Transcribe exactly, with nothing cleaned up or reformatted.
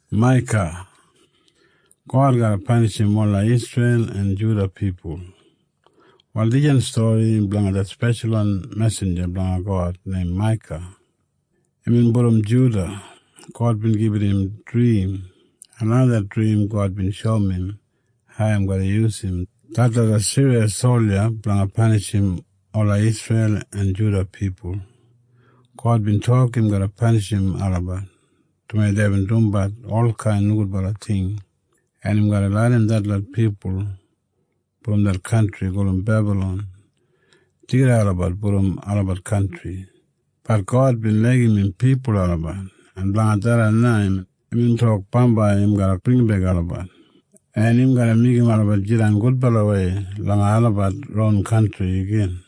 Micah. God got to punish him all like Israel and Judah people. Well, this story belongs to that special one messenger belong God named Micah. I mean, from Judah, God been giving him dream. And now that dream, God been showing him how I'm going to use him. That was a serious soldier belong to punish him all like Israel and Judah people. God been talking, going to punish him all about. To make them do bad, all kind of good thing. And I'm going to let him that let people from that country go to Babylon. Take it all about, put them all about country. But God been letting him people all about. And blank that at nine, him talk Pamba, him got to bring back all about. And him got to make him all about Jiran good by the way, long all about wrong country again.